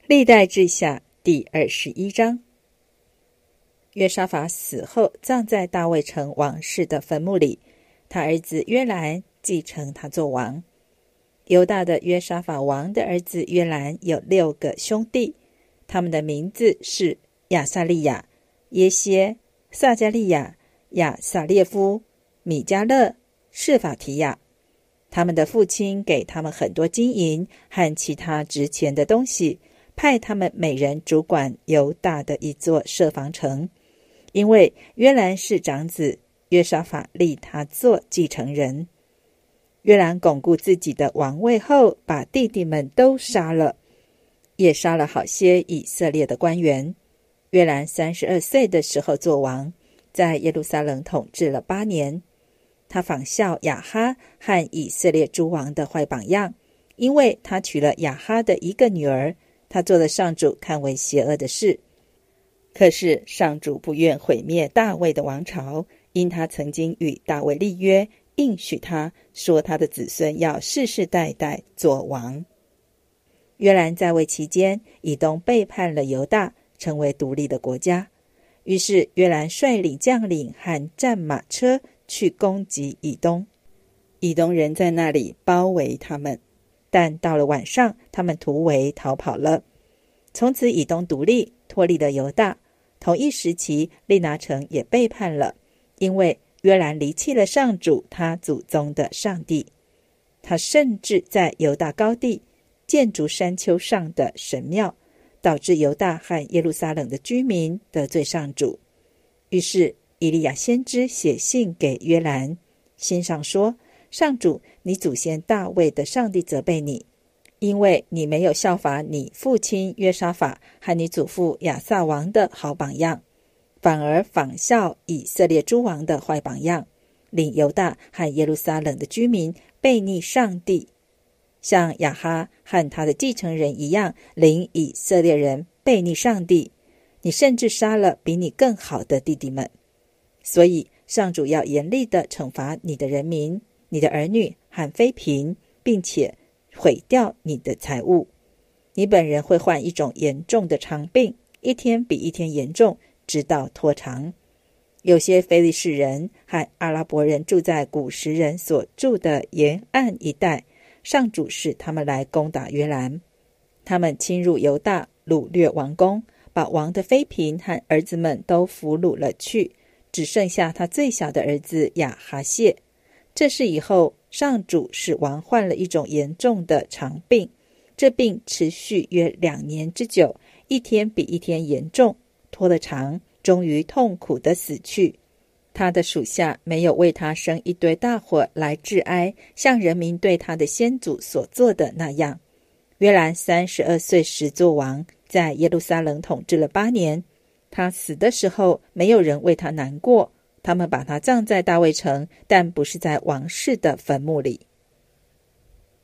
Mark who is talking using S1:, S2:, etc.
S1: 历代志下第21章。约沙法死后，葬在大卫城王室的坟墓里，他儿子约兰继承他做王。犹大的约沙法王的儿子约兰有6个兄弟，他们的名字是亚撒利亚、耶歇、撒加利亚、亚撒列夫、米迦勒、示法提亚。他们的父亲给他们很多金银和其他值钱的东西，派他们每人主管犹大的一座舍房城。因为约兰是长子，约沙法立他做继承人。约兰巩固自己的王位后，把弟弟们都杀了，也杀了好些以色列的官员。约兰32岁的时候做王，在耶路撒冷统治了8年。他仿效亚哈和以色列诸王的坏榜样，因为他娶了亚哈的一个女儿，他做了上主看为邪恶的事。可是上主不愿毁灭大卫的王朝，因他曾经与大卫立约，应许他说他的子孙要世世代代做王。约兰在位期间，以东背叛了犹大，成为独立的国家。于是约兰率领将领和战马车去攻击以东，以东人在那里包围他们，但到了晚上，他们突围逃跑了。从此以东独立，脱离了犹大。同一时期，利拿城也背叛了，因为约兰离弃了上主他祖宗的上帝。他甚至在犹大高地建筑山丘上的神庙，导致犹大和耶路撒冷的居民得罪上主。于是以利亚先知写信给约兰，信上说：上主你祖先大卫的上帝责备你，因为你没有效法你父亲约沙法和你祖父亚撒王的好榜样，反而仿效以色列诸王的坏榜样，领犹大和耶路撒冷的居民背逆上帝，像亚哈和他的继承人一样，领以色列人背逆上帝。你甚至杀了比你更好的弟弟们。所以上主要严厉地惩罚你的人民、你的儿女和妃嫔，并且毁掉你的财物。你本人会患一种严重的肠病，一天比一天严重，直到脱肠。有些非利士人和阿拉伯人住在古时人所住的沿岸一带，上主使他们来攻打约兰。他们侵入犹大，掳掠王宫，把王的妃嫔和儿子们都俘虏了去，只剩下他最小的儿子亚哈谢。这事以后，上主使王患了一种严重的肠病，这病持续约2年之久，一天比一天严重，拖了肠，终于痛苦地死去。他的属下没有为他生一堆大火来致哀，像人民对他的先祖所做的那样。约兰32岁时做王，在耶路撒冷统治了8年。他死的时候，没有人为他难过，他们把他葬在大卫城，但不是在王室的坟墓里。